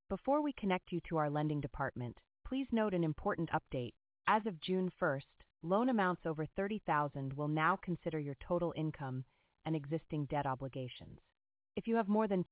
Before we connect you to our lending department, please note an important update. As of June 1st, loan amounts over 30,000 will now consider your total income and existing debt obligations. If you have more than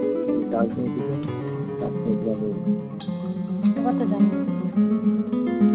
রাত্রে